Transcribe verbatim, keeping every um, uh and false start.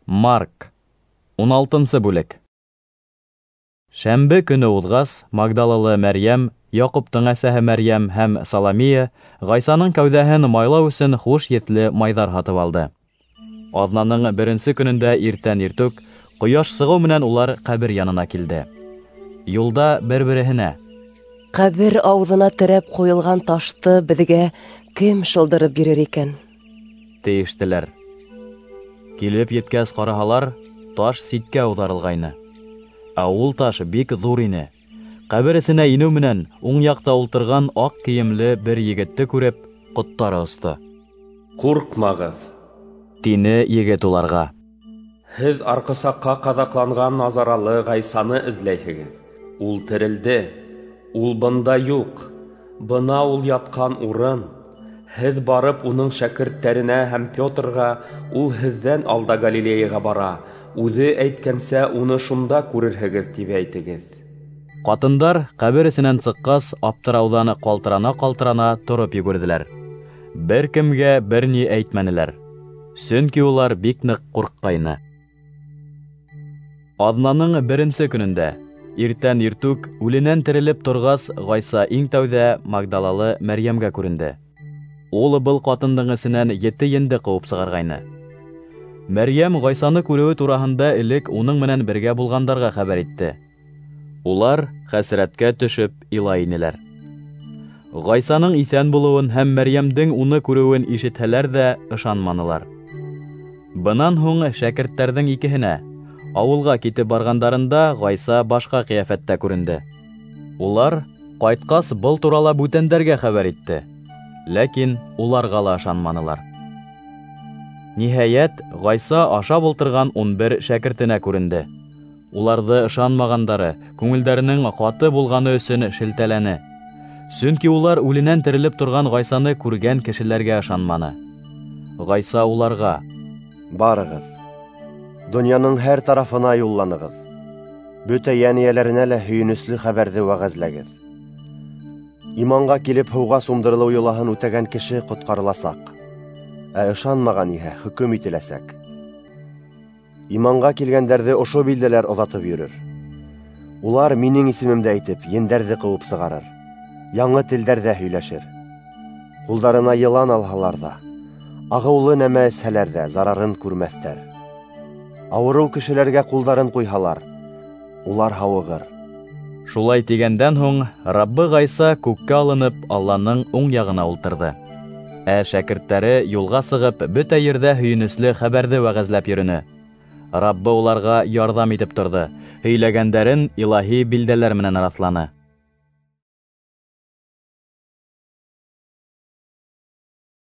Марк. ун алтынчы бүлек. Шәмбе көне уҙғас, Магдалалы Мәрйәм, Яҡуптың әсәһе Мәрйәм һәм Саламия Ғайсаның кәүҙәһен майлау өсөн хуш етле майҙар һатып алды. Аҙнаның беренсе көнөндә иртән иртүк, ҡояш сығыу менән улар ҡәбер янына килде. Юлда бер-береһенә: «Ҡәбер ауыҙына терәп ҡуйылған ташты беҙгә кем шылдырып бирер икән?» тейештеләр. Килеп еткәс ҡараһалар, таш ситкә уҙарылғайны. Ә ул таш бик ҙур ине. Ҡәбер эсенә инеү менән, уң яҡта ултырған аҡ кейемле бер егетте күреп, ҡоттары осто. «Ҡурҡмағыҙ», тине егет уларға. «Һеҙ арҡысаҡҡа ҡаҙаҡланған Назаралы Ғайсаны эҙләйһегеҙ. Ул терелде. Ул бында юҡ. Бына ул ятҡан урын. Һеҙ барып уның шәкерттәренә һәм Петрға, ул һеҙҙән алда Галилеяға бара. Үҙе әйткәнсә, уны шунда күрерһегеҙ тип әйтегеҙ». Ҡатындар ҡәбер эсенән сыҡҡас, аптырауҙан ҡалтырана-ҡалтырана тороп йүгерҙеләр. Бер кемгә бер ни әйтмәнеләр. Сөнки улар бик ныҡ ҡурҡҡайны. Аҙнаның беренсе көнөндә, иртән иртүк, үленән терелеп торғас, Ғайса иң тәүҙә Магдалалы Мәрйәмгә күренде. Ул был ҡатындың эсенән ете енде ҡыуып сығарғайны. Мәрйәм Ғайсаны күреүе тураһында элек уның менән бергә булғандарға хәбәр итте. Улар хәсрәткә төшөп илай инеләр. Ғайсаның иҫән булыуын һәм Мәрйәмдең уны күреүен ишетһәләр ҙә ышанманылар. Бынан һуң шәкерттәрҙең икеһенә, ауылға китеп барғандарында Ғайса башҡа ҡиәфәттә күренде. Улар ҡайтҡас был турала бүтәндәргә хәбәр итте. Ләкин уларға ла ышанманылар. Ниһайәт, Ғайса ашап ултырған ун бер шәкертенә күренде. Уларҙы ышанмағандары, күңелдәренең ҡаты булғаны өсөн шелтәләне. Сөнки улар үленән терелеп торған Ғайсаны күргән кешеләргә ышанманы. Ғайса уларға: «Барығыҙ, донъяның һәр тарафына юлланығыҙ. Бөтә йәниәләренә лә һөйөнөслө хәбәрҙе вәғәзләгеҙ. Иманға килеп һыуға сумдырылыу йолаһын үтәгән кеше ҡотҡарыласаҡ, ә ышанмаған иһә хөкөм ителәсәк. Иманға килгәндәрҙе ошо билдәләр оҙатып йөрөр. Улар минең исемемдә әйтеп, ендәрҙе ҡыуып сығарыр, яңы телдәрҙә һөйләшер. Ҡулдарына йылан алһалар ҙа, ағыулы нәмә эсһәләр ҙә зарарын күрмәҫтәр. Ауырыу кешеләргә ҡулдарын ҡуйһалар, улар һауығыр». Шулай тигәндән һуң, Раббы Ғайса күккә алынып, Алланың уң яғына ултырҙы. Ә шәкерттәре юлға сығып, бөтә ерҙә һөйөнөслө хәбәрҙе вәғәзләп йөрөнө. Раббы уларға ярҙам итеп торҙо, һөйләгәндәрен илаһи билдәләр менән раҫланы.